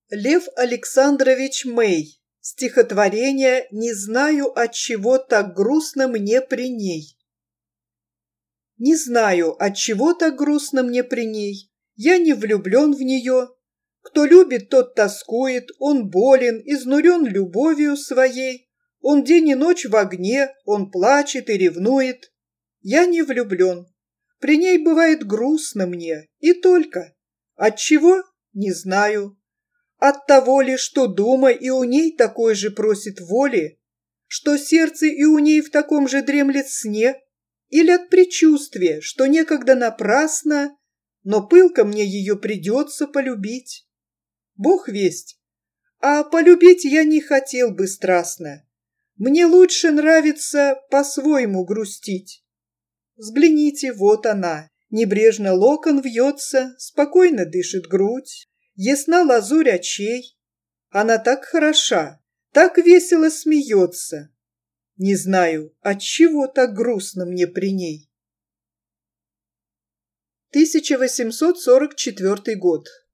Лев Александрович Мэй. Стихотворение «Не знаю, отчего так грустно мне при ней». Не знаю, отчего так грустно мне при ней. Я не влюблен в нее. Кто любит, тот тоскует, он болен, изнурен любовью своей. Он день и ночь в огне, он плачет и ревнует. Я не влюблен. При ней бывает грустно мне, и только. Отчего? Не знаю. От того ли, что дума и у ней такой же просит воли, что сердце и у ней в таком же дремлет сне, или от предчувствия, что некогда напрасно, но пылко мне ее придется полюбить. Бог весть, а полюбить я не хотел бы страстно. Мне лучше нравится по-своему грустить. Взгляните, вот она, небрежно локон вьется, спокойно дышит грудь, ясна лазурь очей. Она так хороша, так весело смеется. Не знаю, отчего так грустно мне при ней. 1844 год.